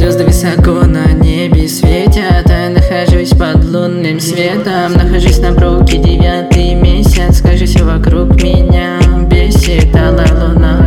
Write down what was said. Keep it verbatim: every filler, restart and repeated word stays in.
Звезды высоко на небе светят, а я нахожусь под лунным светом. Нахожусь на пруге девятый месяц, скажи, все вокруг меня бесит. Алая луна,